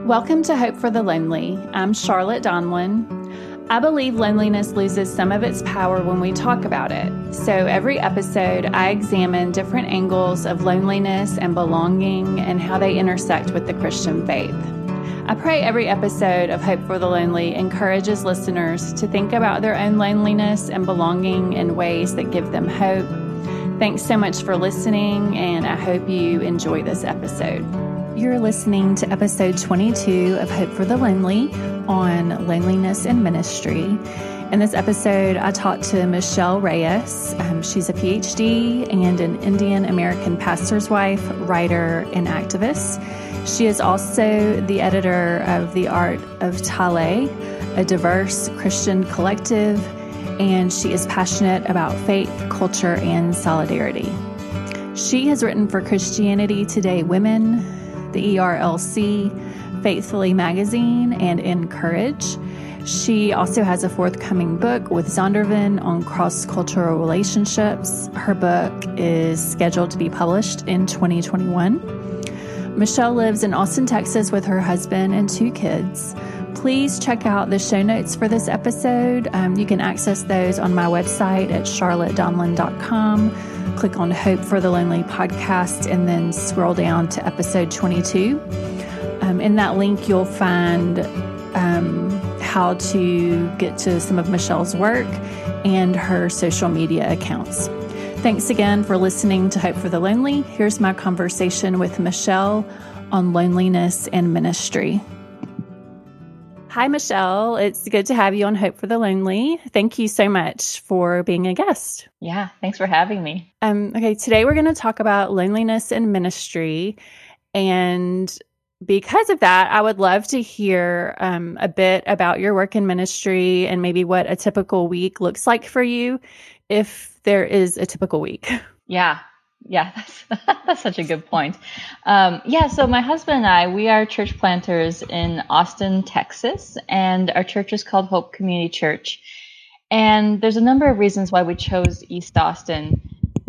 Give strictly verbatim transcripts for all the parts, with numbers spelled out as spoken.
Welcome to Hope for the Lonely. I'm Charlotte Donlin. I believe loneliness loses some of its power when we talk about it. So every episode, I examine different angles of loneliness and belonging and how they intersect with the Christian faith. I pray every episode of Hope for the Lonely encourages listeners to think about their own loneliness and belonging in ways that give them hope. Thanks so much for listening, and I hope you enjoy this episode. You're listening to episode twenty-two of Hope for the Lonely on loneliness and ministry. In this episode, I talked to Michelle Reyes. Um, she's a P H D and an Indian American pastor's wife, writer, and activist. She is also the editor of The Art of Tale, a diverse Christian collective, and she is passionate about faith, culture, and solidarity. She has written for Christianity Today Women, the E R L C, Faithfully Magazine, and Encourage. She also has a forthcoming book with Zondervan on cross-cultural relationships. Her book is scheduled to be published in twenty twenty-one. Michelle lives in Austin, Texas with her husband and two kids. Please check out the show notes for this episode. Um, you can access those on my website at charlotte donlin dot com. Click on Hope for the Lonely podcast and then scroll down to episode twenty-two. Um, in that link, you'll find um, how to get to some of Michelle's work and her social media accounts. Thanks again for listening to Hope for the Lonely. Here's my conversation with Michelle on loneliness and ministry. Hi, Michelle. It's good to have you on Hope for the Lonely. Thank you so much for being a guest. Yeah, thanks for having me. Um, okay, today we're going to talk about loneliness and ministry. And because of that, I would love to hear um, a bit about your work in ministry and maybe what a typical week looks like for you, if there is a typical week. Yeah. Yeah, that's, that's such a good point. Um, yeah, so my husband and I, we are church planters in Austin, Texas, and our church is called Hope Community Church. And there's a number of reasons why we chose East Austin.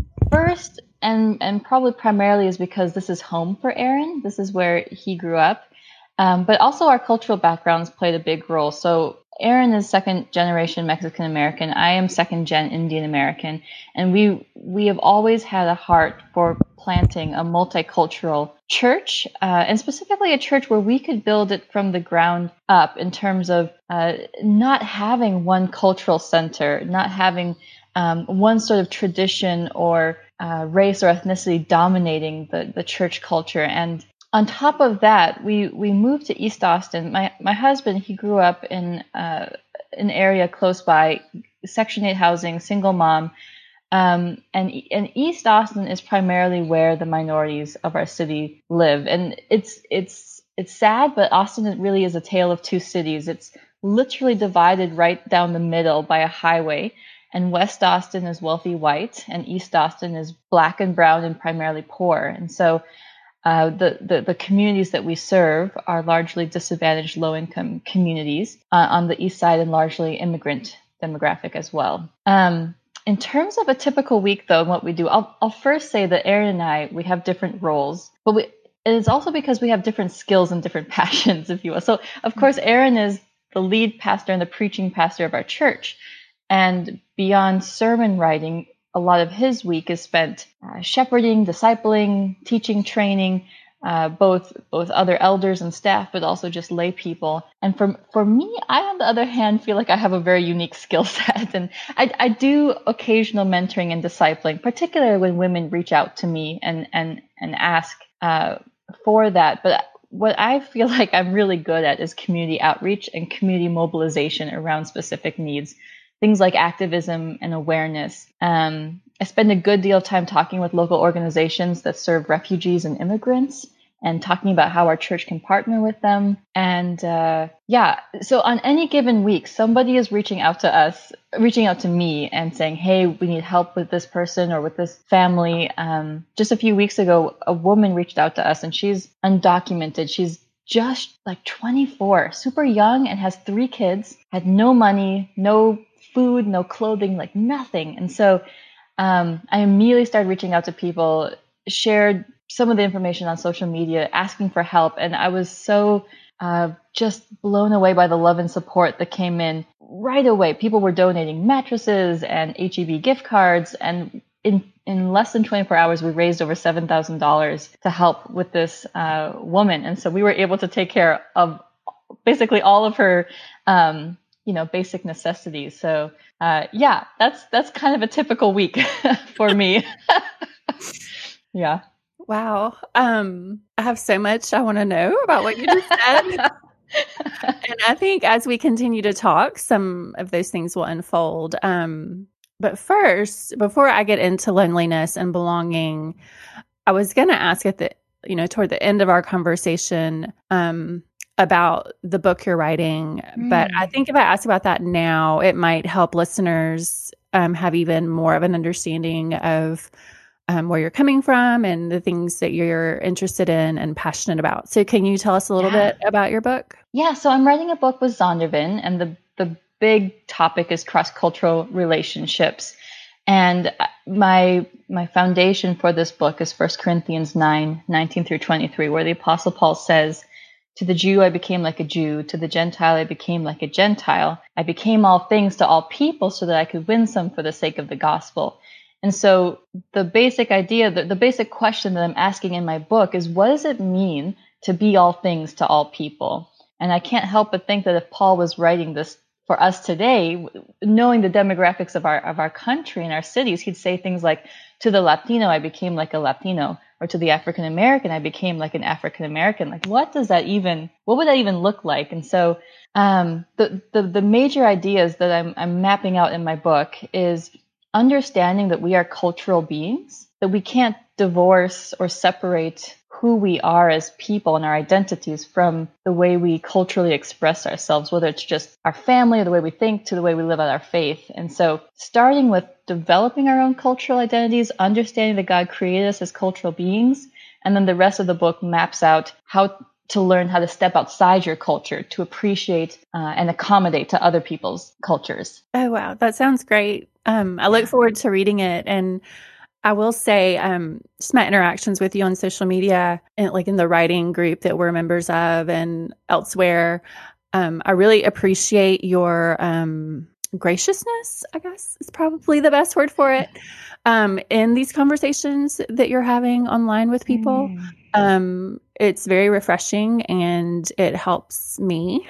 First, and, and probably primarily is because this is home for Aaron. This is where he grew up. Um, but also our cultural backgrounds played a big role. So Aaron is second generation Mexican American. I am second gen Indian American. And we we have always had a heart for planting a multicultural church, uh, and specifically a church where we could build it from the ground up in terms of uh, not having one cultural center, not having um, one sort of tradition or uh, race or ethnicity dominating the, the church culture. And on top of that, we, we moved to East Austin. My my husband, he grew up in uh, an area close by, Section eight housing, single mom. Um, and, and East Austin is primarily where the minorities of our city live. And it's it's it's sad, but Austin really is a tale of two cities. It's literally divided right down the middle by a highway. And West Austin is wealthy white, and East Austin is black and brown and primarily poor. And so Uh, the, the, the communities that we serve are largely disadvantaged low-income communities uh, on the east side and largely immigrant demographic as well. Um, in terms of a typical week, though, and what we do, I'll, I'll first say that Aaron and I, we have different roles, but we, it is also because we have different skills and different passions, if you will. So, of course, Aaron is the lead pastor and the preaching pastor of our church. And beyond sermon writing, a lot of his week is spent uh, shepherding, discipling, teaching, training, uh, both both other elders and staff, but also just lay people. And for for me, I, on the other hand, feel like I have a very unique skill set. And I, I do occasional mentoring and discipling, particularly when women reach out to me and and and ask uh, for that. But what I feel like I'm really good at is community outreach and community mobilization around specific needs. Things like activism and awareness. Um, I spend a good deal of time talking with local organizations that serve refugees and immigrants and talking about how our church can partner with them. And uh, yeah, so on any given week, somebody is reaching out to us, reaching out to me and saying, hey, we need help with this person or with this family. Um, just a few weeks ago, a woman reached out to us and she's undocumented. She's just like twenty-four, super young, and has three kids, had no money, no food, no clothing, like nothing. And so um, I immediately started reaching out to people, shared some of the information on social media, asking for help. And I was so uh, just blown away by the love and support that came in right away. People were donating mattresses and H E B gift cards, and in in less than twenty-four hours, we raised over seven thousand dollars to help with this uh, woman. And so we were able to take care of basically all of her, um, you know, basic necessities. So uh, yeah, that's that's kind of a typical week for me. Yeah. Wow. Um, I have so much I want to know about what you just said. And I think as we continue to talk, some of those things will unfold. Um, but first, before I get into loneliness and belonging, I was going to ask at the, you know, toward the end of our conversation, um, about the book you're writing. Mm. But I think if I ask about that now, it might help listeners um, have even more of an understanding of um, where you're coming from and the things that you're interested in and passionate about. So can you tell us a little yeah. bit about your book? Yeah, so I'm writing a book with Zondervan, and the, the big topic is cross-cultural relationships. And my my foundation for this book is First Corinthians nine, nineteen through twenty-three, where the Apostle Paul says, "To the Jew I became like a Jew, to the Gentile I became like a Gentile. I became all things to all people so that I could win some for the sake of the gospel." And so the basic idea, the, the basic question that I'm asking in my book is, what does it mean to be all things to all people? And I can't help but think that if Paul was writing this for us today, knowing the demographics of our of our country and our cities, he'd say things like, "To the Latino, I became like a Latino," or "To the African American, I became like an African American." Like, what does that even? What would that even look like? And so, um, the the the major ideas that I'm I'm mapping out in my book is understanding that we are cultural beings, that we can't divorce or separate who we are as people and our identities from the way we culturally express ourselves, whether it's just our family or the way we think to the way we live out our faith. And so starting with developing our own cultural identities, understanding that God created us as cultural beings, and then the rest of the book maps out how to learn how to step outside your culture to appreciate uh, and accommodate to other people's cultures. Oh, wow. That sounds great. Um, I look forward to reading it. And I will say, um, just my interactions with you on social media and like in the writing group that we're members of and elsewhere, um, I really appreciate your um, graciousness, I guess is probably the best word for it, um, in these conversations that you're having online with people. Mm. Um, it's very refreshing and it helps me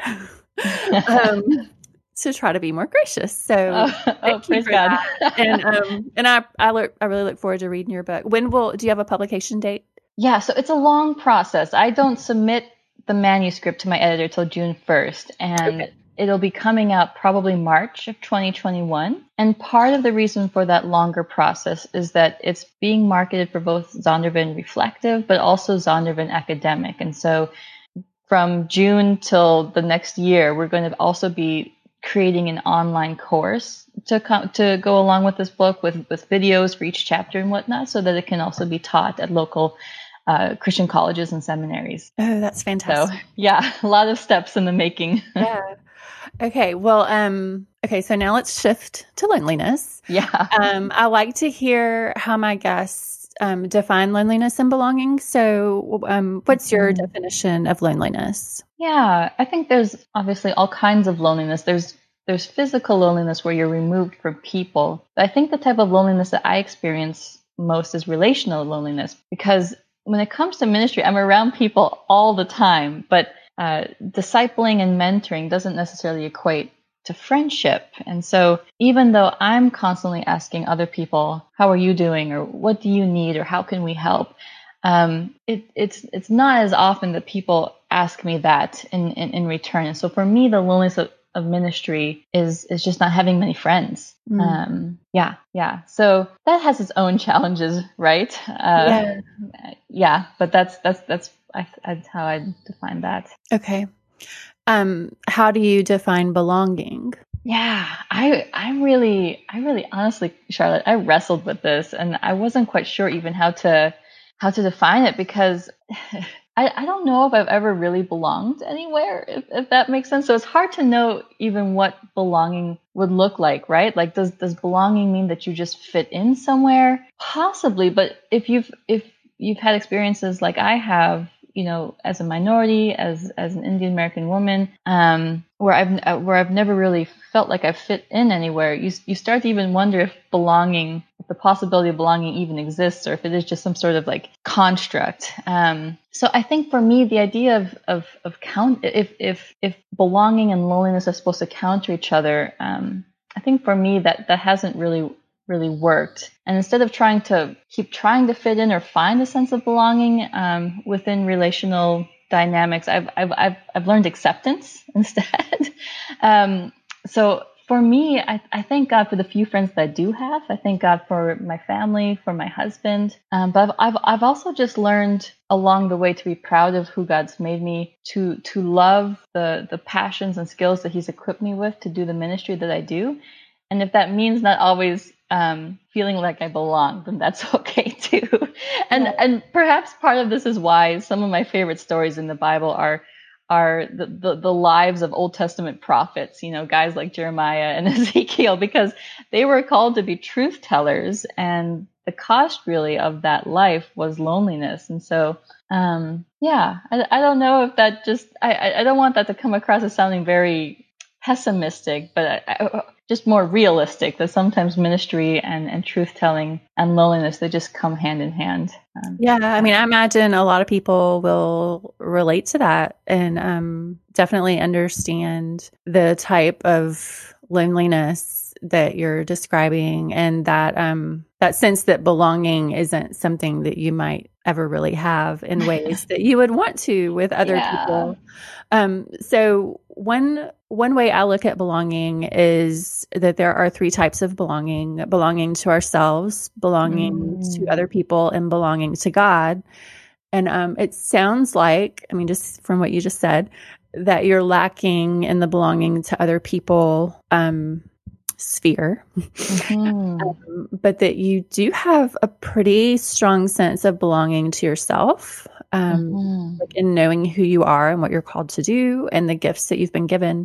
um, to try to be more gracious. So oh, oh praise God. and um, and I I, look, I really look forward to reading your book. When will, do you have a publication date? Yeah, so it's a long process. I don't submit the manuscript to my editor till June first, and okay. It'll be coming out probably March of twenty twenty-one. And part of the reason for that longer process is that it's being marketed for both Zondervan Reflective, but also Zondervan Academic. And so from June till the next year, we're going to also be creating an online course to come to go along with this book with, with videos for each chapter and whatnot, so that it can also be taught at local uh, Christian colleges and seminaries. Oh, that's fantastic. So yeah, a lot of steps in the making. Yeah. Okay. Well, um, okay. So now let's shift to loneliness. Yeah. Um, I like to hear how my guests um, define loneliness and belonging. So um, what's your mm-hmm. definition of loneliness? Yeah, I think there's obviously all kinds of loneliness. There's there's physical loneliness where you're removed from people. But I think the type of loneliness that I experience most is relational loneliness, because when it comes to ministry, I'm around people all the time, but uh, discipling and mentoring doesn't necessarily equate to friendship. And so even though I'm constantly asking other people, how are you doing? Or what do you need? Or how can we help? Um, it, it's it's not as often that people ask me that in, in, in return. And so for me, the loneliness of, of ministry is is just not having many friends. Mm. Um, yeah, yeah. So that has its own challenges, right? Uh, yeah. Yeah, but that's that's that's, I, that's how I define that. Okay. Um, how do you define belonging? Yeah, I I really I really honestly, Charlotte, I wrestled with this, and I wasn't quite sure even how to how to define it, because I, I don't know if I've ever really belonged anywhere, if, if that makes sense. So it's hard to know even what belonging would look like, right? Like, does does belonging mean that you just fit in somewhere? Possibly, but if you've if you've had experiences like I have, you know, as a minority, as as an Indian American woman, um, where I've where I've never really felt like I fit in anywhere, you you start to even wonder if belonging, if the possibility of belonging even exists, or if it is just some sort of like construct. Um, so I think for me, the idea of of of count if if if belonging and loneliness are supposed to counter each other, um, I think for me that that hasn't really really worked. And instead of trying to keep trying to fit in or find a sense of belonging um, within relational dynamics, I've I've I've, I've learned acceptance instead. um, so for me, I, I thank God for the few friends that I do have. I thank God for my family, for my husband. Um, but I've, I've I've also just learned along the way to be proud of who God's made me, to to love the the passions and skills that He's equipped me with to do the ministry that I do. And if that means not always um, feeling like I belong, then that's okay too. And yeah. and perhaps part of this is why some of my favorite stories in the Bible are are the, the, the lives of Old Testament prophets, you know, guys like Jeremiah and Ezekiel, because they were called to be truth tellers, and the cost really of that life was loneliness. And so, um, yeah, I, I don't know if that just, I, I don't want that to come across as sounding very pessimistic, but I, I, just more realistic, that sometimes ministry and, and truth telling and loneliness, they just come hand in hand. Um, yeah, I mean, I imagine a lot of people will relate to that and um, definitely understand the type of loneliness that you're describing, and that um, that sense that belonging isn't something that you might ever really have in ways that you would want to with other yeah. people. Um, so one one way I look at belonging is that there are three types of belonging: belonging to ourselves, belonging mm. to other people, and belonging to God. And um, it sounds like, I mean, just from what you just said, that you're lacking in the belonging to other people um, sphere, mm-hmm. um, but that you do have a pretty strong sense of belonging to yourself. Um, mm-hmm. like in knowing who you are and what you're called to do and the gifts that you've been given.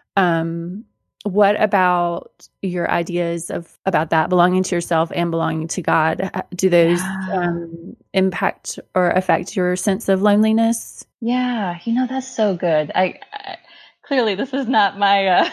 Um, what about your ideas of about that belonging to yourself and belonging to God? Do those yeah. um, impact or affect your sense of loneliness? Yeah, you know, that's so good. I, I clearly this is not my uh,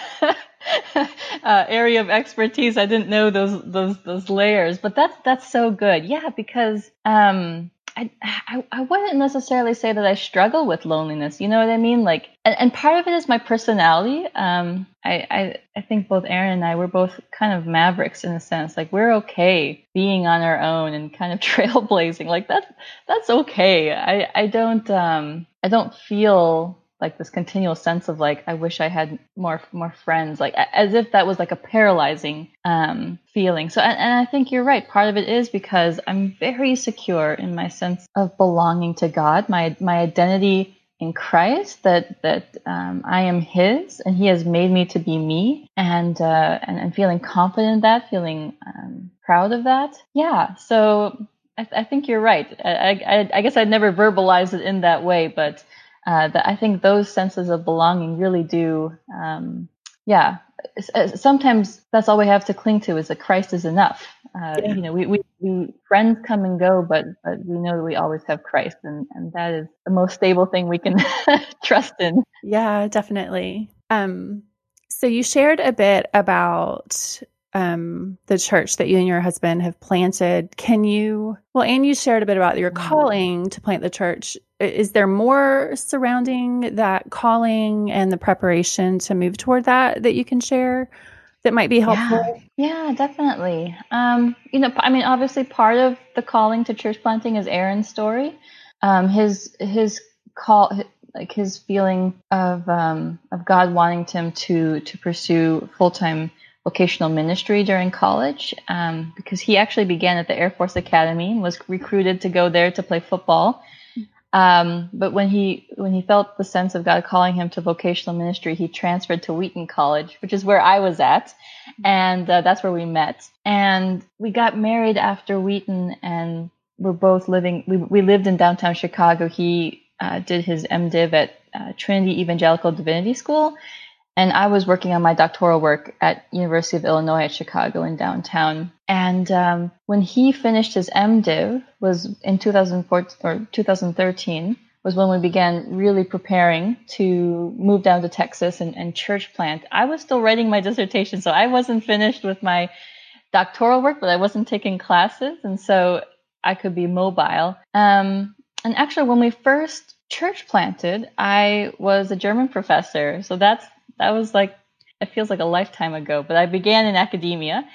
uh, area of expertise. I didn't know those those those layers, but that's that's so good. Yeah, because um. I, I I wouldn't necessarily say that I struggle with loneliness. You know what I mean? Like, and, and part of it is my personality. Um, I, I I think both Aaron and I, we're both kind of mavericks in a sense. Like, we're okay being on our own and kind of trailblazing. Like that that's okay. I I don't um I don't feel like this continual sense of like, I wish I had more more friends, like as if that was like a paralyzing um, feeling. So, and, and I think you're right. Part of it is because I'm very secure in my sense of belonging to God, my my identity in Christ, that that um, I am His, and He has made me to be me, and uh, and, and feeling confident in that, feeling um, proud of that. Yeah. So I, th- I think you're right. I, I I guess I'd never verbalized it in that way, but. Uh, that I think those senses of belonging really do, um, yeah. Sometimes that's all we have to cling to is that Christ is enough. Uh, yeah. You know, we, we, we friends come and go, but but we know that we always have Christ, and, and that is the most stable thing we can trust in. Yeah, definitely. Um, so you shared a bit about um, the church that you and your husband have planted. Can you, well, and you shared a bit about your calling to plant the church. Is there more surrounding that calling and the preparation to move toward that that you can share that might be helpful? Yeah, yeah, definitely. Um, you know, I mean, obviously part of the calling to church planting is Aaron's story. Um, his, his call, like his feeling of, um, of God wanting him to, to pursue full-time vocational ministry during college, um, because he actually began at the Air Force Academy and was recruited to go there to play football. Um, but when he when he felt the sense of God calling him to vocational ministry, he transferred to Wheaton College, which is where I was at, and uh, that's where we met. And we got married after Wheaton, and we're both living. We we lived in downtown Chicago. He uh, did his MDiv at uh, Trinity Evangelical Divinity School, and I was working on my doctoral work at University of Illinois at Chicago in downtown. And um, when he finished his MDiv, was in two thousand fourteen or two thousand thirteen, was when we began really preparing to move down to Texas and, and church plant. I was still writing my dissertation, so I wasn't finished with my doctoral work, but I wasn't taking classes, and so I could be mobile. Um, and actually, when we first church planted, I was a German professor, so that's that was like, it feels like a lifetime ago. But I began in academia,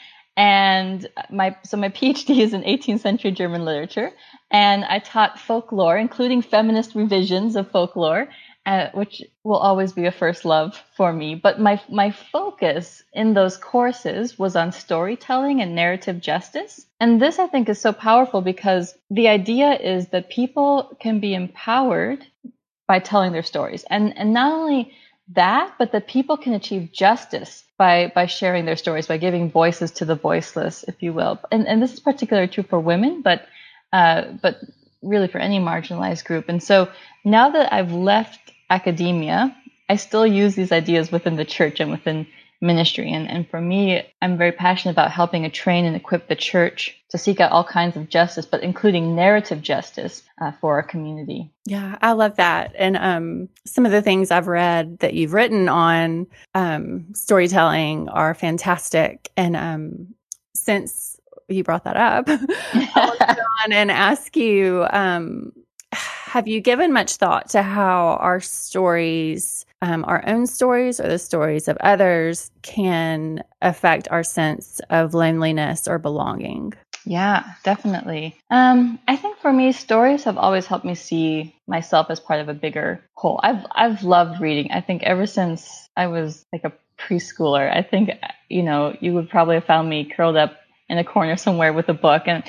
and my so my PhD is in eighteenth century German literature, and I taught folklore, including feminist revisions of folklore, uh, which will always be a first love for me. But my my focus in those courses was on storytelling and narrative justice. And this, I think, is so powerful because the idea is that people can be empowered by telling their stories. And and not only that, but that people can achieve justice by by sharing their stories, by giving voices to the voiceless, if you will. And and this is particularly true for women, but uh, but really for any marginalized group. And so now that I've left academia, I still use these ideas within the church and within ministry. And, and for me, I'm very passionate about helping to train and equip the church to seek out all kinds of justice, but including narrative justice uh, for our community. Yeah, I love that. And um, some of the things I've read that you've written on um, storytelling are fantastic. And um, since you brought that up, I'll go on and ask you, um, have you given much thought to how our stories, um, our own stories or the stories of others, can affect our sense of loneliness or belonging? Yeah, definitely. Um, I think for me, stories have always helped me see myself as part of a bigger whole. I've I've loved reading. I think ever since I was like a preschooler, I think, you know, you would probably have found me curled up in a corner somewhere with a book. And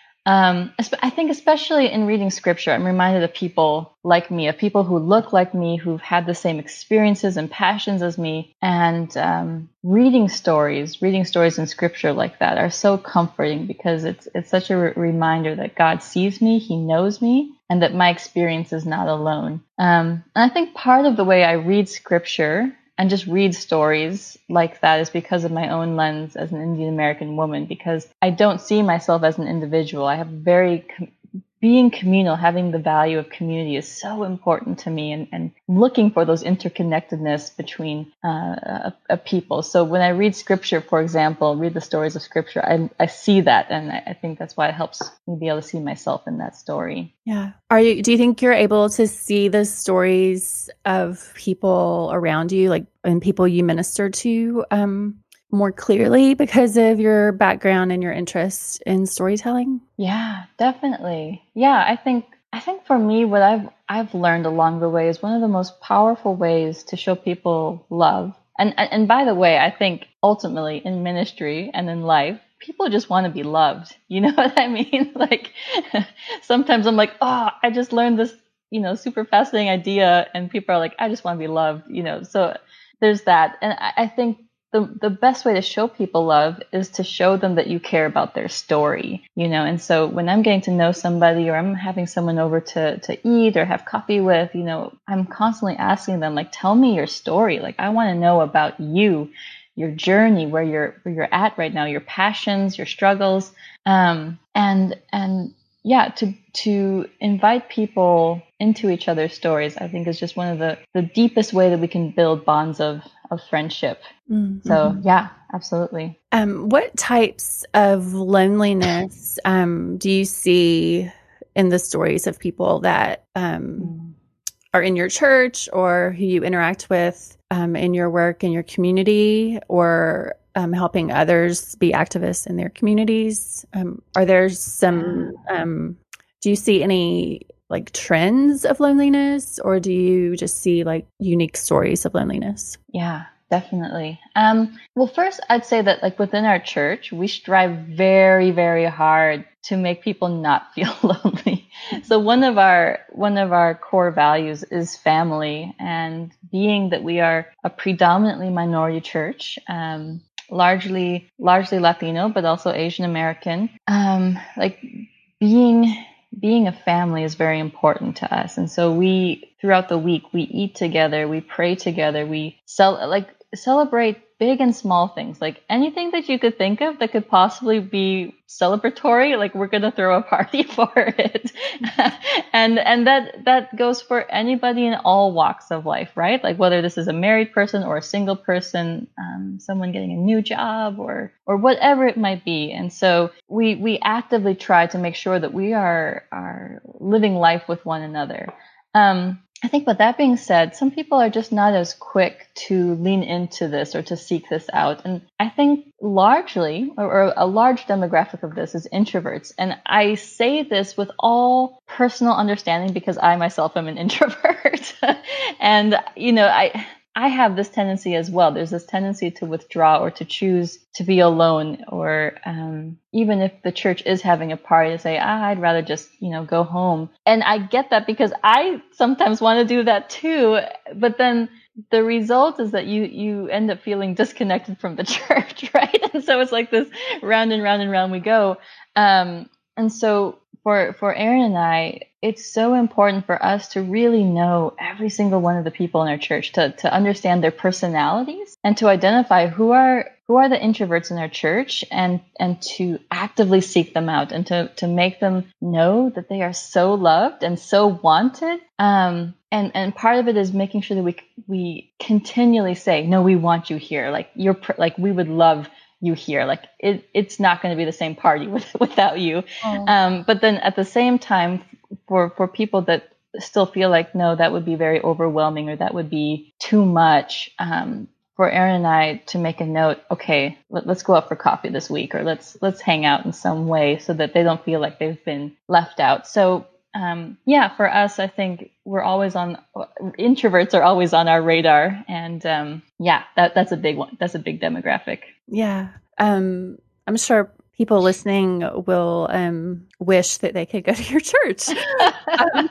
Um, I think especially in reading scripture, I'm reminded of people like me, of people who look like me, who've had the same experiences and passions as me. And um, reading stories, reading stories in scripture like that are so comforting because it's it's such a re- reminder that God sees me, He knows me, and that my experience is not alone. Um, and I think part of the way I read scripture and just read stories like that is because of my own lens as an Indian American woman, because I don't see myself as an individual. I have very, com- being communal, having the value of community is so important to me, and, and looking for those interconnectedness between uh, a, a people. So when I read scripture, for example, read the stories of scripture, I, I see that. And I, I think that's why it helps me be able to see myself in that story. Yeah. Are you, do you think you're able to see the stories of people around you, like, and people you minister to, um, more clearly because of your background and your interest in storytelling? Yeah, definitely. Yeah, I think I think for me, what I've I've learned along the way is one of the most powerful ways to show people love. And and, and by the way, I think ultimately in ministry and in life, people just want to be loved. You know what I mean? Like sometimes I'm like, oh, I just learned this, you know, super fascinating idea, and people are like, I just want to be loved. You know, so there's that. And I, I think the the best way to show people love is to show them that you care about their story, you know. And so when I'm getting to know somebody, or I'm having someone over to to eat or have coffee with, you know, I'm constantly asking them, like, tell me your story. Like, I want to know about you, your journey, where you're where you're at right now, your passions, your struggles, um, and and yeah, to to invite people into each other's stories, I think is just one of the the deepest way that we can build bonds of of friendship. Mm-hmm. So yeah, absolutely. Um, what types of loneliness um, do you see in the stories of people that um, mm. are in your church, or who you interact with um, in your work in your community, or um, helping others be activists in their communities? Um, are there some, um, do you see any like trends of loneliness, or do you just see like unique stories of loneliness? Yeah, definitely. Um, well, first I'd say that like within our church, we strive very, very hard to make people not feel lonely. So one of our, one of our core values is family, and being that we are a predominantly minority church, um, largely, largely Latino, but also Asian American, um, like being Being a family is very important to us. And so we, throughout the week, we eat together, we pray together, we sell, like celebrate big and small things, like anything that you could think of that could possibly be celebratory. Like, we're going to throw a party for it. and, and that, that goes for anybody in all walks of life, right? Like, whether this is a married person or a single person, um, someone getting a new job or, or whatever it might be. And so we, we actively try to make sure that we are, are living life with one another. Um, I think with that being said, some people are just not as quick to lean into this or to seek this out. And I think largely, or, or a large demographic of this is introverts. And I say this with all personal understanding because I myself am an introvert. And, you know, I... I have this tendency as well. There's this tendency to withdraw or to choose to be alone, or um, even if the church is having a party, to say, ah, I'd rather just, you know, go home. And I get that because I sometimes want to do that too. But then the result is that you you end up feeling disconnected from the church, right? And so it's like this round and round and round we go. Um, and so for for Aaron and I, it's so important for us to really know every single one of the people in our church, to to understand their personalities and to identify who are who are the introverts in our church, and and to actively seek them out and to to make them know that they are so loved and so wanted. Um, and and part of it is making sure that we we continually say, no, we want you here. Like, you're like, we would love you here. Like, it, it's not going to be the same party with, without you. Oh. Um, but then at the same time, for, for people that still feel like, no, that would be very overwhelming or that would be too much, um, for Aaron and I to make a note, okay, let, let's go out for coffee this week, or let's, let's hang out in some way so that they don't feel like they've been left out. So, um, yeah, for us, I think we're always on, introverts are always on our radar. And, um, yeah, that, that's a big one. That's a big demographic. Yeah. Um, I'm sure people listening will um, wish that they could go to your church. um,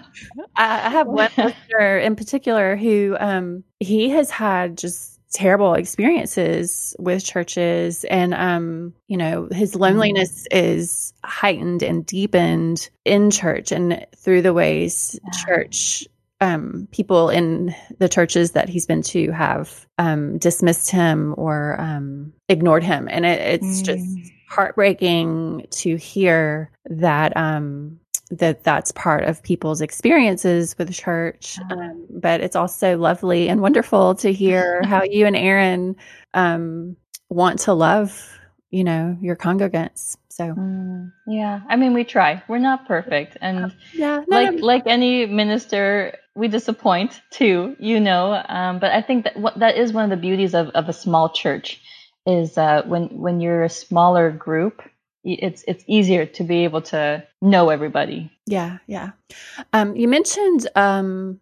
I have one listener in particular who um, he has had just terrible experiences with churches, and um, you know, his loneliness mm. is heightened and deepened in church and through the ways yeah. church Um, people in the churches that he's been to have um, dismissed him or um, ignored him. And it, it's mm. just heartbreaking to hear that um, that that's part of people's experiences with church. Um, but it's also lovely and wonderful to hear how you and Aaron um, want to love, you know, your congregants. So, mm, yeah, I mean, we try. We're not perfect. And yeah, no, like, no. like any minister, we disappoint too, you know, um, but I think that what, that is one of the beauties of, of a small church is uh, when, when you're a smaller group, it's, it's easier to be able to know everybody. Yeah. Yeah. Um, you mentioned um,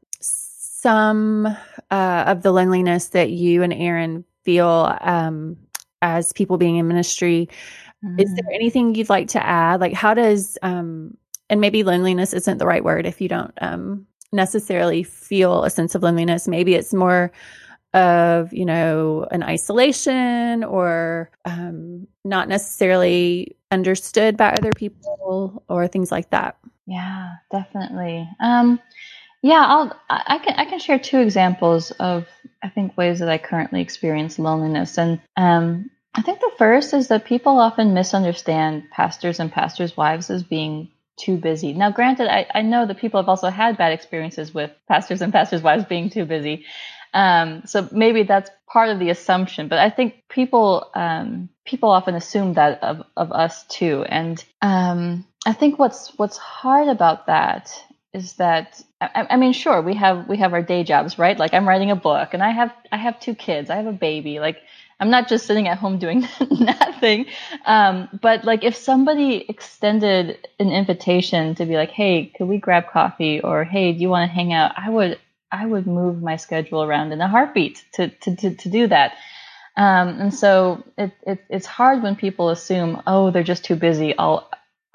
some uh, of the loneliness that you and Aaron feel um, as people being in ministry. Mm. Is there anything you'd like to add? Like, how does, um, and maybe loneliness isn't the right word if you don't um, necessarily feel a sense of loneliness. Maybe it's more of, you know, an isolation or um, not necessarily understood by other people or things like that. Yeah, definitely. Um, yeah, I'll, I can, I can share two examples of, I think, ways that I currently experience loneliness. And um, I think the first is that people often misunderstand pastors and pastors' wives as being too busy. Now, granted, I, I know that people have also had bad experiences with pastors and pastors' wives being too busy. Um, so maybe that's part of the assumption, but I think people, um, people often assume that of, of us too. And, um, I think what's, what's hard about that is that, I, I mean, sure, we have, we have our day jobs, right? Like, I'm writing a book and I have, I have two kids, I have a baby, like, I'm not just sitting at home doing nothing. Um, but like, if somebody extended an invitation to be like, hey, could we grab coffee? Or, hey, do you want to hang out? I would, I would move my schedule around in a heartbeat to, to, to, to do that. Um, and so it, it, it's hard when people assume, oh, they're just too busy. I'll,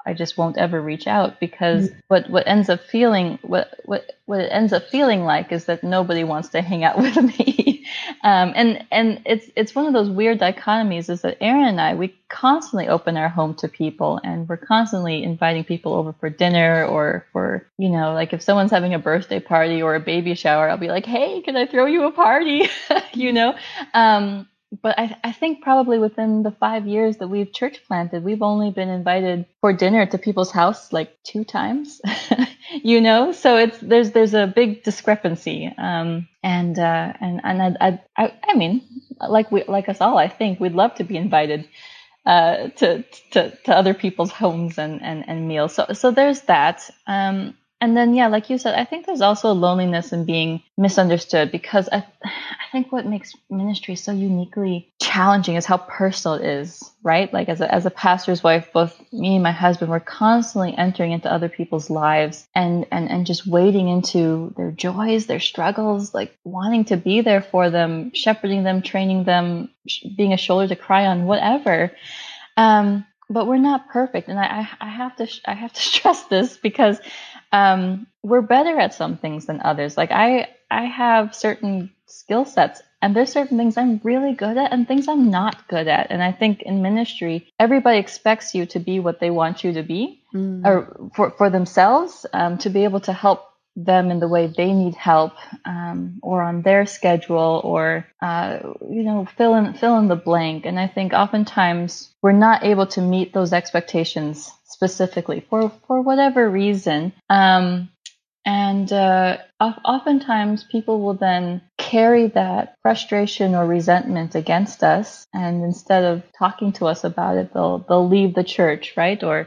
I just won't ever reach out, because what, what ends up feeling what, what what it ends up feeling like is that nobody wants to hang out with me. um, and and it's it's one of those weird dichotomies, is that Aaron and I, we constantly open our home to people, and we're constantly inviting people over for dinner, or for, you know, like if someone's having a birthday party or a baby shower, I'll be like, hey, can I throw you a party? you know. Um, But I, I think probably within the five years that we've church planted, we've only been invited for dinner to people's house like two times, you know. So it's there's there's a big discrepancy, um, and uh, and and I, I I mean, like we like us all, I think we'd love to be invited uh, to to to other people's homes and and and meals. So so there's that. Um, And then, yeah, like you said, I think there's also a loneliness in being misunderstood, because I, I think what makes ministry so uniquely challenging is how personal it is, right? Like as a, as a pastor's wife, both me and my husband, we're constantly entering into other people's lives and, and, and just wading into their joys, their struggles, like wanting to be there for them, shepherding them, training them, being a shoulder to cry on, whatever. Um, but we're not perfect. And I, I have to, I have to stress this, because Um, we're better at some things than others. Like I, I have certain skill sets, and there's certain things I'm really good at and things I'm not good at. And I think in ministry, everybody expects you to be what they want you to be, mm. or for, for themselves, um, to be able to help them in the way they need help, um, or on their schedule, or, uh, you know, fill in, fill in the blank. And I think oftentimes we're not able to meet those expectations specifically for, for whatever reason. Um, and uh, oftentimes people will then carry that frustration or resentment against us. And instead of talking to us about it, they'll they'll leave the church, right? Or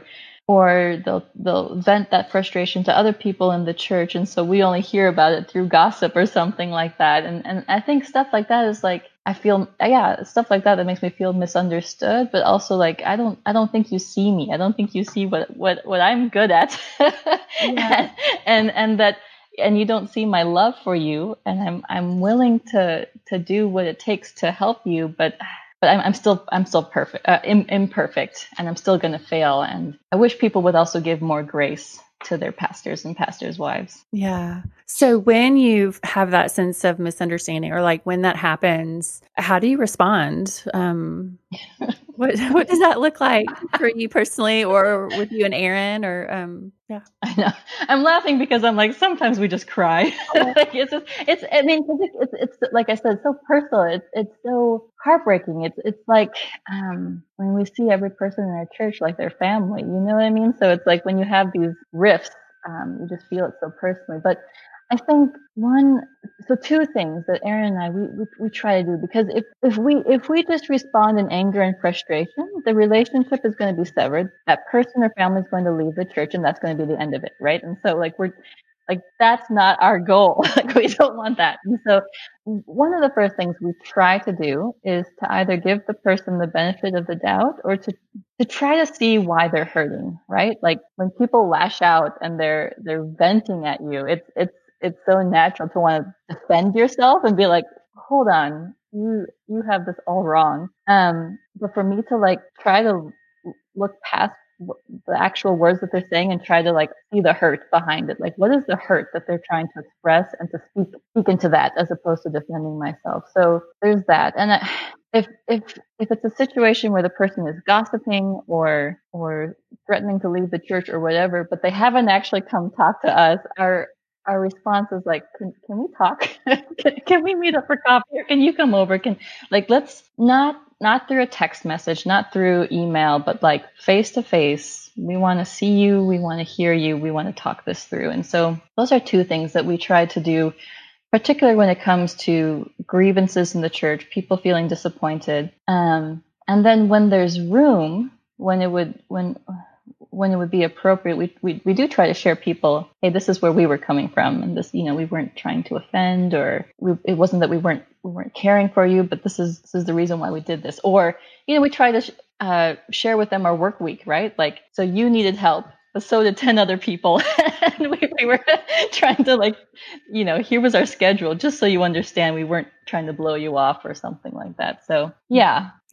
or they'll they'll vent that frustration to other people in the church. And so we only hear about it through gossip or something like that. And and I think stuff like that is like, I feel, yeah, stuff like that that makes me feel misunderstood, but also like, I don't, I don't think you see me. I don't think you see what, what, what I'm good at. yeah. and, and, and that, and you don't see my love for you. And I'm, I'm willing to, to do what it takes to help you, but, but I'm, I'm still, I'm still perfect, uh, im- imperfect, and I'm still going to fail. And I wish people would also give more grace to their pastors and pastors' wives. Yeah. So when you have that sense of misunderstanding, or like when that happens, how do you respond? Um, what what does that look like for you personally, or with you and Aaron, or um, yeah? I know. I'm laughing because I'm like, sometimes we just cry. Oh. like it's just, it's. I mean, it's, it's it's like I said, so personal. It's it's so heartbreaking. It's it's like um, when we see every person in our church like their family. You know what I mean? So it's like when you have these rifts, um, you just feel it so personally. But I think one, so two things that Aaron and I, we, we, we try to do, because if, if we, if we just respond in anger and frustration, the relationship is going to be severed. That person or family is going to leave the church, and that's going to be the end of it. Right. And so like, we're like, that's not our goal. Like we don't want that. And so one of the first things we try to do is to either give the person the benefit of the doubt, or to, to try to see why they're hurting, right? Like when people lash out and they're, they're venting at you, it's, it's, it's so natural to want to defend yourself and be like, hold on, you, you have this all wrong. Um, but for me to like try to look past the actual words that they're saying and try to like see the hurt behind it. Like, what is the hurt that they're trying to express, and to speak, speak into that, as opposed to defending myself. So there's that. And I, if, if, if it's a situation where the person is gossiping or, or threatening to leave the church or whatever, but they haven't actually come talk to us, our, our response is like, can, can we talk? can, can we meet up for coffee? Or can you come over? Can, like, let's not, not through a text message, not through email, but like face to face. We want to see you. We want to hear you. We want to talk this through. And so those are two things that we try to do, particularly when it comes to grievances in the church, people feeling disappointed. Um, and then when there's room, when it would, when, when it would be appropriate, we, we we do try to share people, hey, this is where we were coming from, and this, you know, we weren't trying to offend, or we, it wasn't that we weren't we weren't caring for you, but this is this is the reason why we did this. Or, you know, we try to sh- uh, share with them our work week, right? Like, so you needed help, but so did ten other people, and we, we were trying to like, you know, here was our schedule, just so you understand, we weren't trying to blow you off or something like that. So yeah.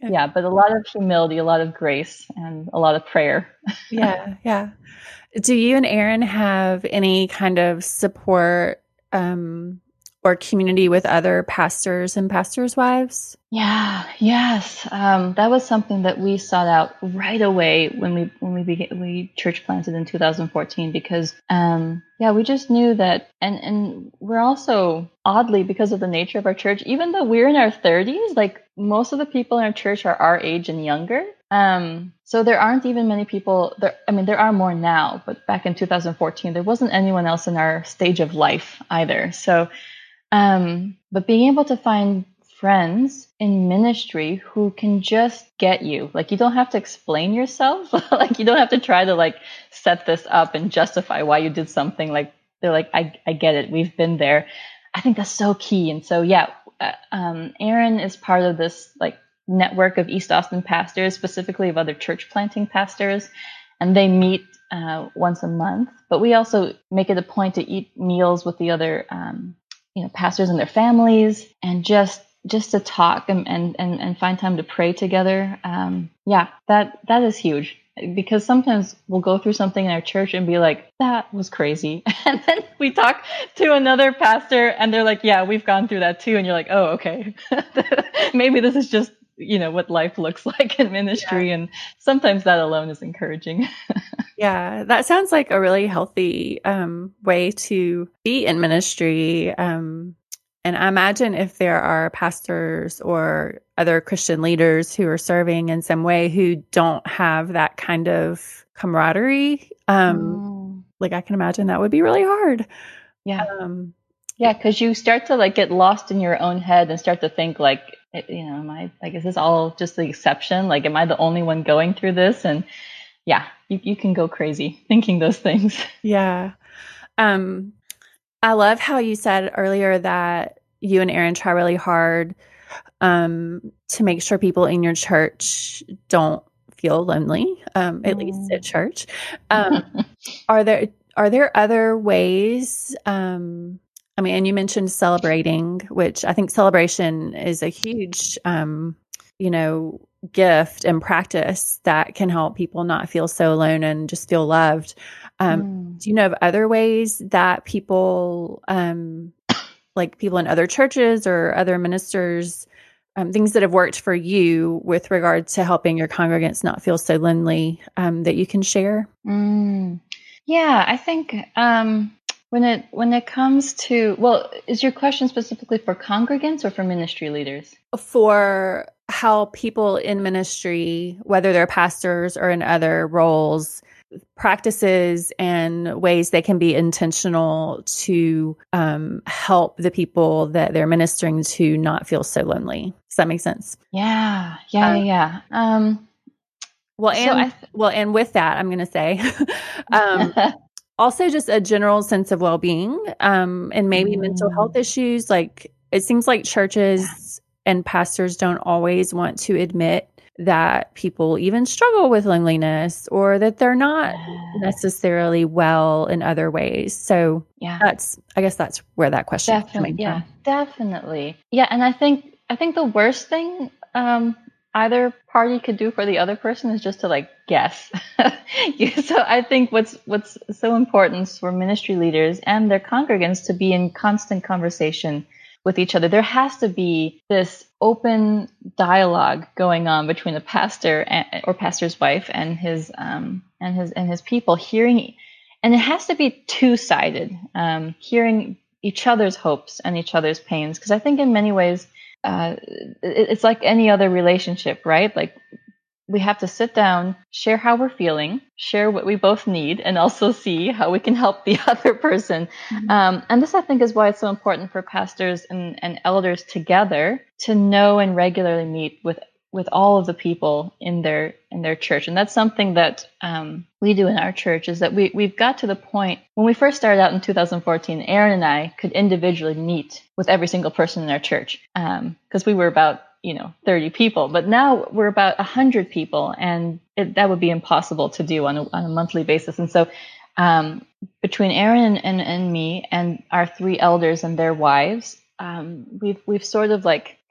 yeah, but a lot of humility, a lot of grace, and a lot of prayer. Yeah, yeah. Do you and Aaron have any kind of support um, or community with other pastors and pastors' wives? Yeah, yes. Um, that was something that we sought out right away when we when we began, we church planted in two thousand fourteen because um, yeah, we just knew that, and and we're also oddly, because of the nature of our church, even though we're in our thirties, like most of the people in our church are our age and younger. Um, so there aren't even many people there. I mean, there are more now, but back in two thousand fourteen, there wasn't anyone else in our stage of life either. So, um, but being able to find friends in ministry who can just get you, like you don't have to explain yourself, like you don't have to try to like set this up and justify why you did something. Like they're like, I, I get it. We've been there. I think that's so key. And so, yeah, uh, um, Aaron is part of this like network of East Austin pastors, specifically of other church planting pastors, and they meet uh, once a month. But we also make it a point to eat meals with the other, um, you know, pastors and their families, and just just to talk and and and, and find time to pray together. Um, yeah, that that is huge. Because sometimes we'll go through something in our church and be like, that was crazy. And then we talk to another pastor and they're like, yeah, we've gone through that too. And you're like, oh, okay. Maybe this is just, you know, what life looks like in ministry. Yeah. And sometimes that alone is encouraging. Yeah, that sounds like a really healthy um, way to be in ministry. Um, and I imagine if there are pastors or other Christian leaders who are serving in some way who don't have that kind of camaraderie, um, mm. like I can imagine that would be really hard. Yeah. Um, yeah, because you start to like get lost in your own head and start to think like, you know, am I like, is this all just the exception? Like, am I the only one going through this? And yeah, you, you can go crazy thinking those things. Yeah. Um, I love how you said earlier that you and Aaron try really hard um, to make sure people in your church don't feel lonely, um, at mm. least at church. Um, are there are there other ways? Um, I mean, and you mentioned celebrating, which I think celebration is a huge, um, you know, gift and practice that can help people not feel so alone and just feel loved. Um, mm. Do you know of other ways that people, um, like people in other churches or other ministers, um, things that have worked for you with regard to helping your congregants not feel so lonely, um, that you can share? Mm. Yeah, I think um, when it when it comes to, well, is your question specifically for congregants or for ministry leaders? For how people in ministry, whether they're pastors or in other roles, practices and ways they can be intentional to um, help the people that they're ministering to not feel so lonely. Does that make sense? Yeah, yeah, um, yeah. Um, well, and so th- well, and with that, I'm going to say, um, also just a general sense of well-being, um, and maybe mm. mental health issues. Like it seems like churches and pastors don't always want to admit that people even struggle with loneliness or that they're not necessarily well in other ways. So yeah, that's, I guess that's where that question is coming yeah, from. Definitely. Yeah. And I think, I think the worst thing, um, either party could do for the other person is just to like guess. So I think what's, what's so important for ministry leaders and their congregants to be in constant conversation with each other. There has to be this open dialogue going on between the pastor and, or pastor's wife and his um, and his and his people, hearing, and it has to be two-sided, um, hearing each other's hopes and each other's pains. Because I think in many ways, uh, it, it's like any other relationship, right? Like we have to sit down, share how we're feeling, share what we both need, and also see how we can help the other person. Mm-hmm. Um, and this, I think, is why it's so important for pastors and, and elders together to know and regularly meet with with all of the people in their in their church. And that's something that um, we do in our church, is that we, we've got to the point, when we first started out in two thousand fourteen, Aaron and I could individually meet with every single person in our church, because um, we were about you know, thirty people, but now we're about one hundred people, and it, that would be impossible to do on a, on a monthly basis. And so um, between Aaron and, and me and our three elders and their wives, um, we've we've sort of like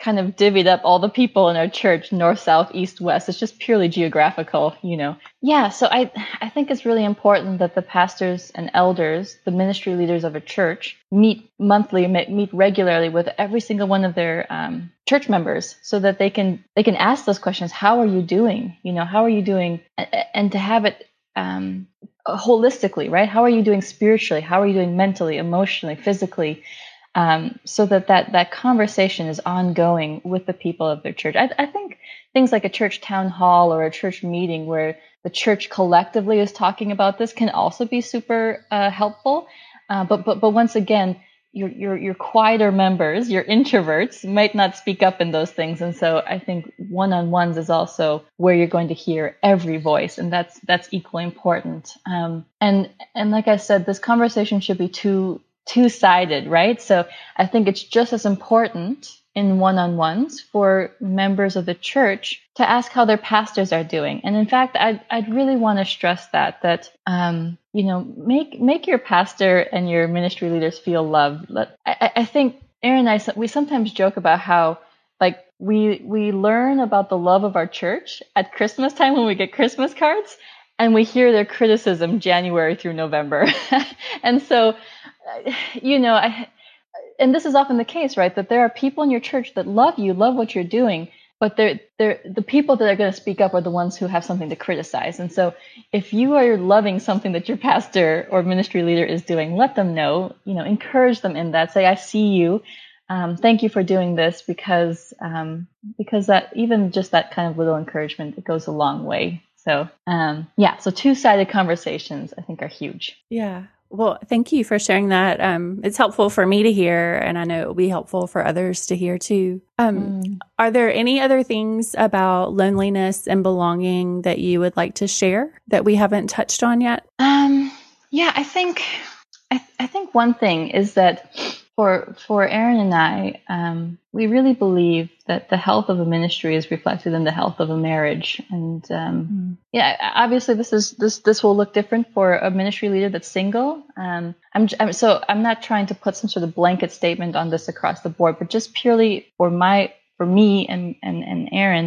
kind of divvied up all the people in our church, north, south, east, west. It's just purely geographical, you know. Yeah, so I I think it's really important that the pastors and elders, the ministry leaders of a church, meet monthly, meet regularly with every single one of their um, church members, so that they can they can ask those questions. How are you doing? You know, how are you doing? And, and to have it um, holistically, right? How are you doing spiritually? How are you doing mentally, emotionally, physically? Um, so that, that that conversation is ongoing with the people of their church. I, I think things like a church town hall or a church meeting where the church collectively is talking about this can also be super uh, helpful. Uh, but but but once again, your your your quieter members, your introverts, might not speak up in those things, and so I think one-on-ones is also where you're going to hear every voice, and that's that's equally important. Um, and and like I said, this conversation should be two. two-sided, right? So I think it's just as important in one-on-ones for members of the church to ask how their pastors are doing. And in fact, I'd, I'd really want to stress that, that, um, you know, make, make your pastor and your ministry leaders feel loved. I, I think Aaron and I, we sometimes joke about how, like, we, we learn about the love of our church at Christmas time when we get Christmas cards, and we hear their criticism January through November. And so, you know, I, and this is often the case, right? That there are people in your church that love you, love what you're doing, but they're, they're the people that are going to speak up are the ones who have something to criticize. And so if you are loving something that your pastor or ministry leader is doing, let them know, you know, encourage them in that. Say, I see you. Um, thank you for doing this, because um, because that even just that kind of little encouragement, it goes a long way. So, um, yeah, so two-sided conversations, I think, are huge. Yeah. Well, thank you for sharing that. Um, it's helpful for me to hear, and I know it will be helpful for others to hear too. Um, mm. Are there any other things about loneliness and belonging that you would like to share that we haven't touched on yet? Um, yeah, I think I, th- I think one thing is that for for Aaron and I, um, we really believe that the health of a ministry is reflected in the health of a marriage. And um, mm. yeah, obviously this is this this will look different for a ministry leader that's single. Um, I'm, I'm so I'm not trying to put some sort of blanket statement on this across the board, but just purely for my for me and and and Aaron,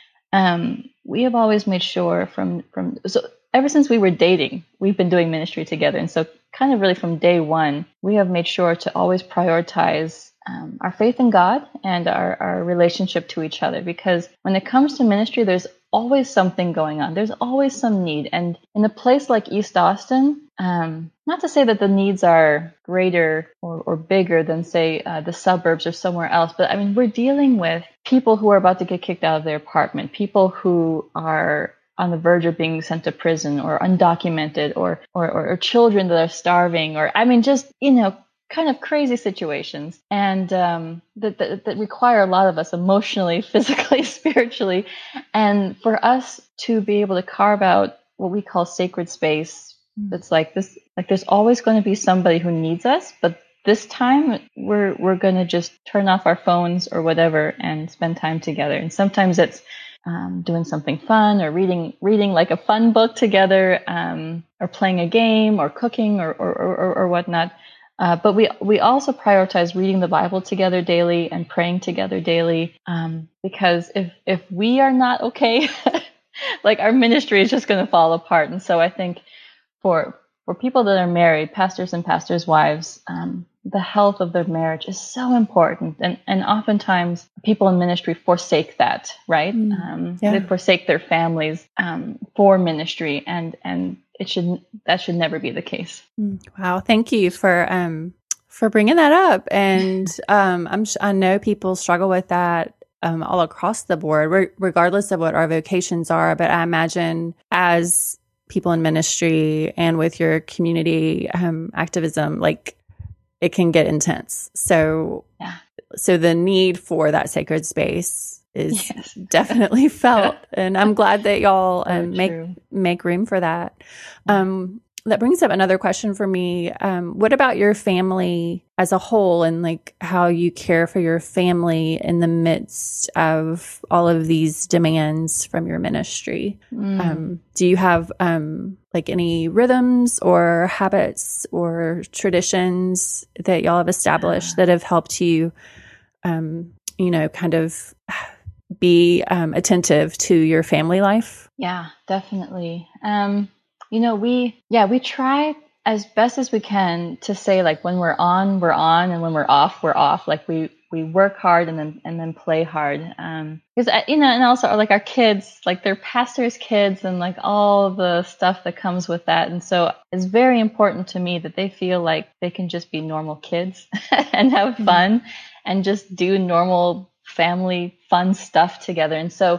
um, we have always made sure from from so. Ever since we were dating, we've been doing ministry together. And so kind of really from day one, we have made sure to always prioritize um, our faith in God and our, our relationship to each other. Because when it comes to ministry, there's always something going on. There's always some need. And in a place like East Austin, um, not to say that the needs are greater or, or bigger than, say, uh, the suburbs or somewhere else, but I mean, we're dealing with people who are about to get kicked out of their apartment, people who are on the verge of being sent to prison, or undocumented, or, or, or, or children that are starving, or, I mean, just, you know, kind of crazy situations, and um, that, that, that require a lot of us emotionally, physically, spiritually. And for us to be able to carve out what we call sacred space, mm. that's like this, like there's always going to be somebody who needs us, but this time we're, we're going to just turn off our phones or whatever and spend time together. And sometimes it's Um, doing something fun, or reading, reading like a fun book together, um, or playing a game, or cooking, or or, or, or whatnot. Uh, but we we also prioritize reading the Bible together daily and praying together daily, um, because if if we are not okay, like our ministry is just going to fall apart. And so I think for for people that are married, pastors and pastors' wives, um, the health of their marriage is so important. And, and oftentimes people in ministry forsake that, right? Mm, um, yeah. They forsake their families um, for ministry, and, and it should, that should never be the case. Mm, wow. Thank you for, um, for bringing that up. And um, I'm, I know people struggle with that um, all across the board, re- regardless of what our vocations are. But I imagine as people in ministry and with your community um, activism, like, it can get intense. So, yeah. so the need for that sacred space is yes. definitely felt. And I'm glad that y'all um, make, make room for that. Um, that brings up another question for me. Um, what about your family as a whole, and like how you care for your family in the midst of all of these demands from your ministry? Mm. Um, do you have um, like any rhythms or habits or traditions that y'all have established that have helped you um, you know, kind of be um, attentive to your family life? Yeah, definitely. Um, you know, we, yeah, we try as best as we can to say, like, when we're on, we're on, and when we're off, we're off. Like, we, we work hard and then, and then play hard. Um, because, you know, and also like our kids, like they're pastors' kids and like all the stuff that comes with that. And so it's very important to me that they feel like they can just be normal kids and have fun mm-hmm. and just do normal family fun stuff together. And so,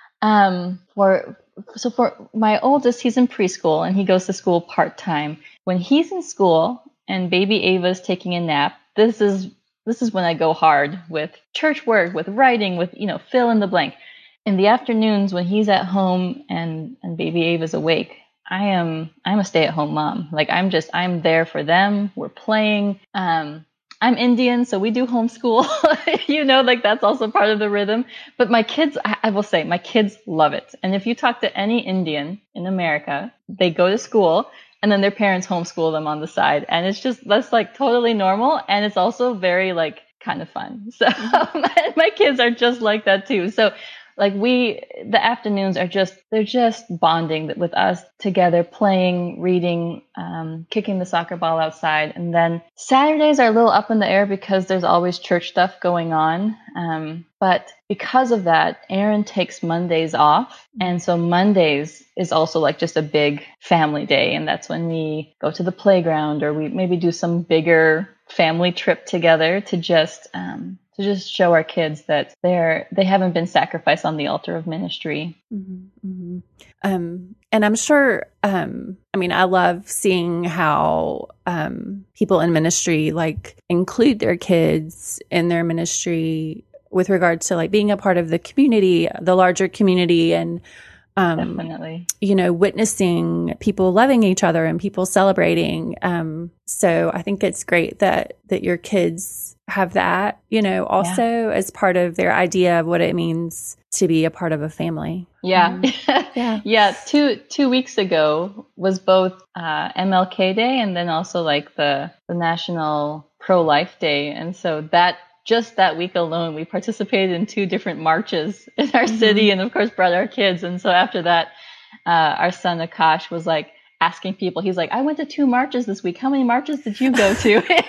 um, for, so for my oldest, he's in preschool and he goes to school part-time. When he's in school and baby Ava's taking a nap, this is, this is when I go hard with church work, with writing, with, you know, fill in the blank. In the afternoons when he's at home and, and baby Ava's awake, I am, I'm a stay-at-home mom. Like I'm just, I'm there for them. We're playing. Um, I'm Indian, so we do homeschool, you know, like that's also part of the rhythm. But my kids, I, I will say, my kids love it. And if you talk to any Indian in America, they go to school and then their parents homeschool them on the side. And it's just, that's like totally normal. And it's also very like kind of fun. So my, my kids are just like that too. So like we, the afternoons are just, they're just bonding with us together, playing, reading, um, kicking the soccer ball outside. And then Saturdays are a little up in the air because there's always church stuff going on. Um, but because of that, Aaron takes Mondays off. And so Mondays is also like just a big family day. And that's when we go to the playground or we maybe do some bigger family trip together to just, um, to just show our kids that they're, they haven't been sacrificed on the altar of ministry. Mm-hmm, mm-hmm. Um, and I'm sure, um, I mean, I love seeing how, um, people in ministry like include their kids in their ministry with regard to like being a part of the community, the larger community, and, um, definitely, you know, witnessing people loving each other and people celebrating. Um, so I think it's great that, that your kids have that, you know, also yeah. as part of their idea of what it means to be a part of a family. Yeah. Um, yeah. yeah. Two, two weeks ago was both, uh, M L K Day and then also like the, the National Pro-Life Day. And so that, just that week alone, we participated in two different marches in our mm-hmm. city and of course brought our kids. And so after that, uh, our son Akash was like asking people, he's like, I went to two marches this week. How many marches did you go to?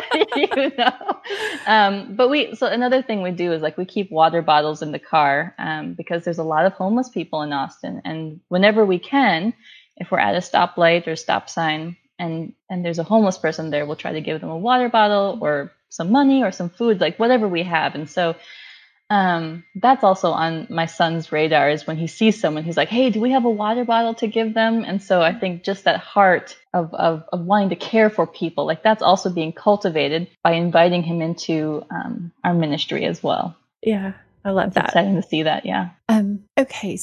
you know? Um, but we, so another thing we do is like we keep water bottles in the car, um, because there's a lot of homeless people in Austin. And whenever we can, if we're at a stoplight or stop sign and, and there's a homeless person there, we'll try to give them a water bottle or some money or some food, like whatever we have. And so, um, that's also on my son's radar is when he sees someone, he's like, hey, do we have a water bottle to give them? And so I think just that heart of, of, of wanting to care for people, like that's also being cultivated by inviting him into, um, our ministry as well. Yeah. I love it's that. Exciting to see that. Yeah. Um, okay.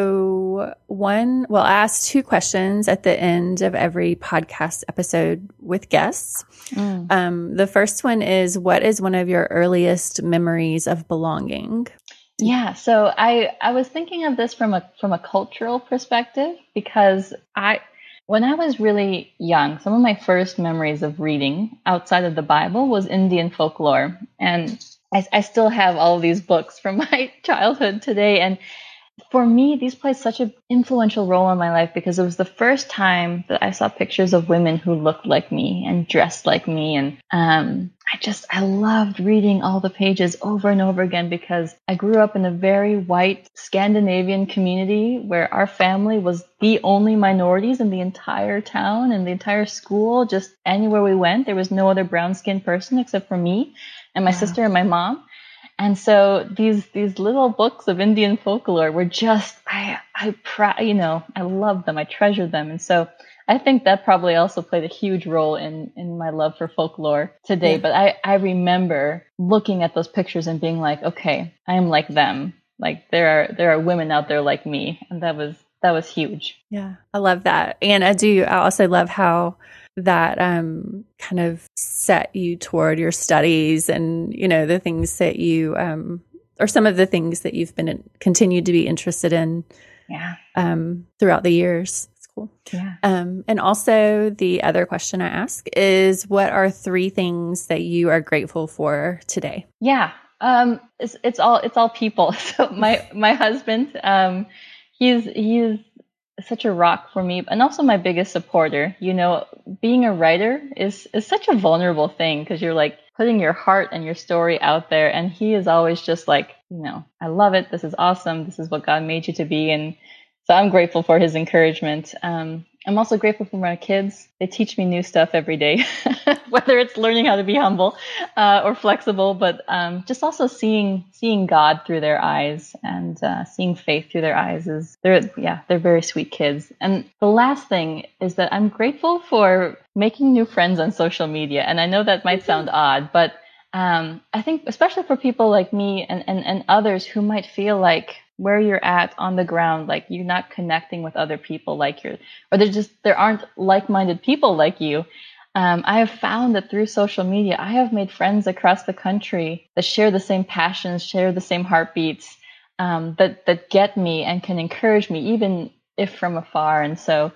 So one, well, I ask two questions at the end of every podcast episode with guests. Mm. Um, the first one is, what is one of your earliest memories of belonging? Yeah. So I, I was thinking of this from a, from a cultural perspective because I, when I was really young, some of my first memories of reading outside of the Bible was Indian folklore. And I, I still have all of these books from my childhood today. And for me, these played such an influential role in my life because it was the first time that I saw pictures of women who looked like me and dressed like me. And um, I just, I loved reading all the pages over and over again because I grew up in a very white Scandinavian community where our family was the only minorities in the entire town and the entire school. Just anywhere we went, there was no other brown-skinned person except for me and my wow. sister and my mom. And so these these little books of Indian folklore were just, I, I pr- you know, I love them. I treasure them. And so I think that probably also played a huge role in, in my love for folklore today. Yeah. But I, I remember looking at those pictures and being like, okay, I am like them. Like there are there are women out there like me. And that was that was huge. Yeah, I love that. And I do, I also love how that um, kind of set you toward your studies and, you know, the things that you, um, or some of the things that you've been continued to be interested in yeah. um, throughout the years. It's cool. Yeah. Um, and also the other question I ask is, what are three things that you are grateful for today? Yeah. Um, it's it's all it's all people. So my my husband, um, he's he's such a rock for me, and also my biggest supporter. You know, being a writer is is such a vulnerable thing because you're like putting your heart and your story out there, and he is always just like, you know, I love it. This is awesome. This is what God made you to be, and so I'm grateful for his encouragement. Um, I'm also grateful for my kids. They teach me new stuff every day, whether it's learning how to be humble uh, or flexible, but um, just also seeing seeing God through their eyes and uh, seeing faith through their eyes is they're yeah they're very sweet kids. And the last thing is that I'm grateful for making new friends on social media. And I know that might sound odd, but um, I think especially for people like me and, and and others who might feel like where you're at on the ground, like you're not connecting with other people like you're, or there just, there aren't like-minded people like you. Um, I have found that through social media, I have made friends across the country that share the same passions, share the same heartbeats, um, that, that get me and can encourage me, even if from afar. And so,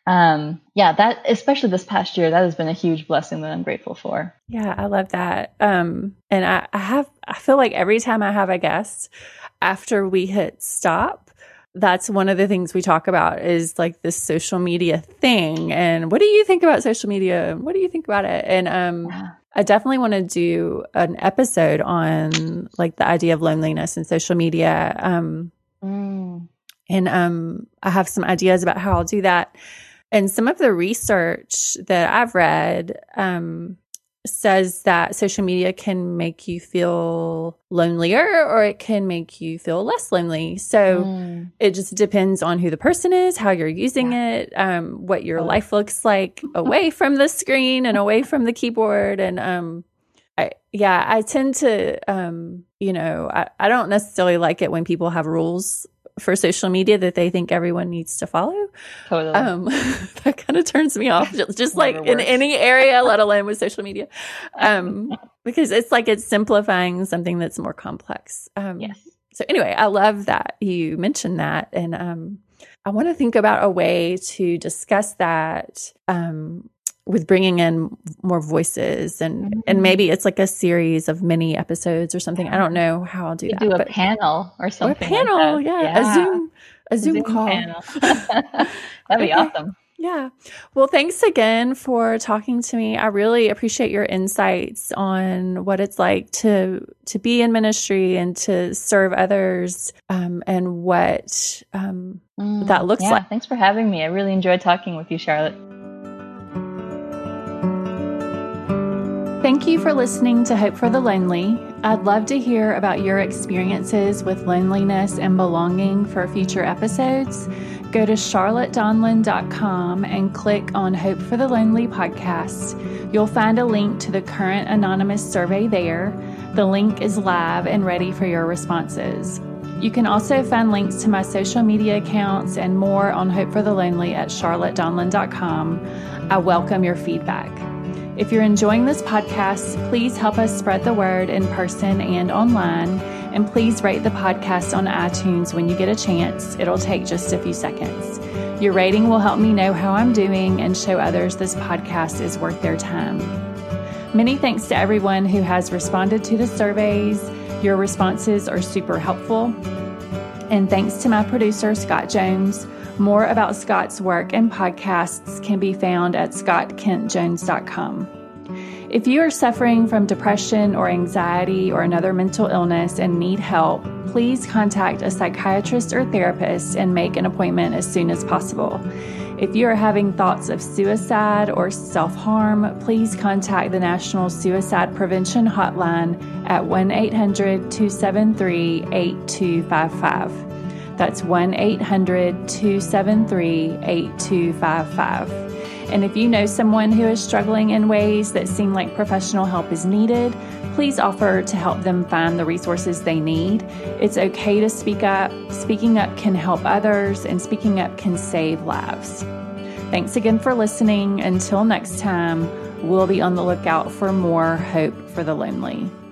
um, yeah, that, especially this past year, that has been a huge blessing that I'm grateful for. Yeah, I love that. Um, and I, I have, I feel like every time I have a guest, after we hit stop, that's one of the things we talk about is like this social media thing. And what do you think about social media? What do you think about it? And um, yeah. I definitely want to do an episode on like the idea of loneliness and social media. Um, mm. And um, I have some ideas about how I'll do that. And some of the research that I've read um, says that social media can make you feel lonelier or it can make you feel less lonely. So mm. it just depends on who the person is, how you're using yeah. it, um, what your oh. life looks like away from the screen and away from the keyboard. And um, I, yeah, I tend to, um, you know, I, I don't necessarily like it when people have rules for social media that they think everyone needs to follow. Totally. Um, that kind of turns me off, just, just like in any area, let alone with social media. Um, because it's like it's simplifying something that's more complex. Um, yes. So anyway, I love that you mentioned that. And um, I want to think about a way to discuss that um, with bringing in more voices and, mm-hmm. and maybe it's like a series of mini episodes or something. I don't know how I'll do you that. Do a but, panel or something. Or a panel, like yeah, yeah. A Zoom, a Zoom, Zoom call. Panel. That'd be okay. Awesome. Yeah. Well, thanks again for talking to me. I really appreciate your insights on what it's like to to be in ministry and to serve others, um, and what um, mm, that looks yeah, like. Thanks for having me. I really enjoyed talking with you, Charlotte. Thank you for listening to Hope for the Lonely. I'd love to hear about your experiences with loneliness and belonging for future episodes. Go to charlotte donlin dot com and click on Hope for the Lonely podcast. You'll find a link to the current anonymous survey there. The link is live and ready for your responses. You can also find links to my social media accounts and more on Hope for the Lonely at charlotte donlin dot com. I welcome your feedback. If you're enjoying this podcast, please help us spread the word in person and online. And please rate the podcast on iTunes when you get a chance. It'll take just a few seconds. Your rating will help me know how I'm doing and show others this podcast is worth their time. Many thanks to everyone who has responded to the surveys. Your responses are super helpful. And thanks to my producer, Scott Jones. More about Scott's work and podcasts can be found at scott kent jones dot com. If you are suffering from depression or anxiety or another mental illness and need help, please contact a psychiatrist or therapist and make an appointment as soon as possible. If you are having thoughts of suicide or self-harm, please contact the National Suicide Prevention Hotline at one eight hundred two seven three eight two five five. That's one eight hundred two seven three eight two five five. And if you know someone who is struggling in ways that seem like professional help is needed, please offer to help them find the resources they need. It's okay to speak up. Speaking up can help others, and speaking up can save lives. Thanks again for listening. Until next time, we'll be on the lookout for more hope for the lonely.